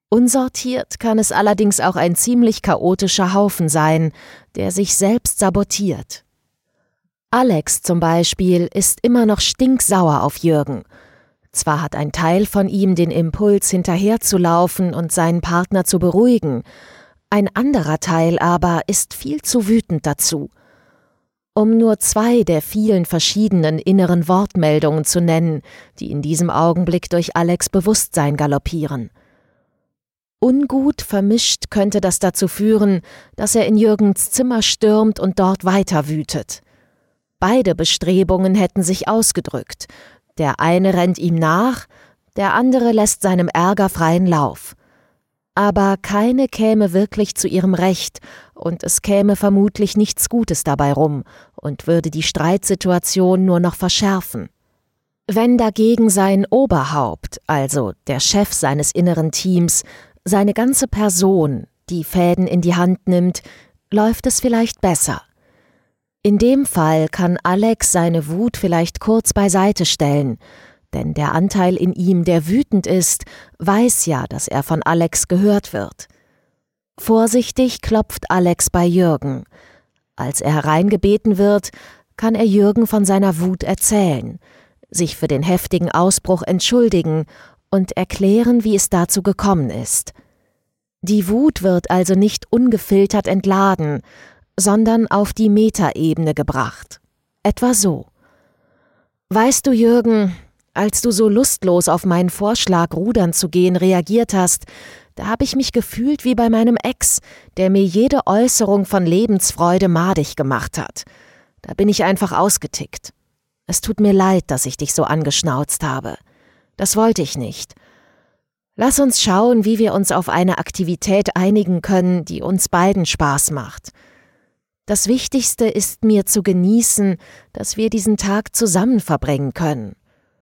Unsortiert kann es allerdings auch ein ziemlich chaotischer Haufen sein, der sich selbst sabotiert. Alex zum Beispiel ist immer noch stinksauer auf Jürgen. Zwar hat ein Teil von ihm den Impuls, hinterherzulaufen und seinen Partner zu beruhigen, ein anderer Teil aber ist viel zu wütend dazu. Um nur 2 der vielen verschiedenen inneren Wortmeldungen zu nennen, die in diesem Augenblick durch Alex' Bewusstsein galoppieren. Ungut vermischt könnte das dazu führen, dass er in Jürgens Zimmer stürmt und dort weiter wütet. Beide Bestrebungen hätten sich ausgedrückt. Der eine rennt ihm nach, der andere lässt seinem Ärger freien Lauf. Aber keine käme wirklich zu ihrem Recht und es käme vermutlich nichts Gutes dabei rum und würde die Streitsituation nur noch verschärfen. Wenn dagegen sein Oberhaupt, also der Chef seines inneren Teams, seine ganze Person die Fäden in die Hand nimmt, läuft es vielleicht besser. In dem Fall kann Alex seine Wut vielleicht kurz beiseite stellen, denn der Anteil in ihm, der wütend ist, weiß ja, dass er von Alex gehört wird. Vorsichtig klopft Alex bei Jürgen. Als er hereingebeten wird, kann er Jürgen von seiner Wut erzählen, sich für den heftigen Ausbruch entschuldigen und erklären, wie es dazu gekommen ist. Die Wut wird also nicht ungefiltert entladen, sondern auf die Metaebene gebracht. Etwa so: Weißt du, Jürgen, als du so lustlos auf meinen Vorschlag, rudern zu gehen, reagiert hast, da habe ich mich gefühlt wie bei meinem Ex, der mir jede Äußerung von Lebensfreude madig gemacht hat. Da bin ich einfach ausgetickt. Es tut mir leid, dass ich dich so angeschnauzt habe. Das wollte ich nicht. Lass uns schauen, wie wir uns auf eine Aktivität einigen können, die uns beiden Spaß macht. Das Wichtigste ist mir zu genießen, dass wir diesen Tag zusammen verbringen können.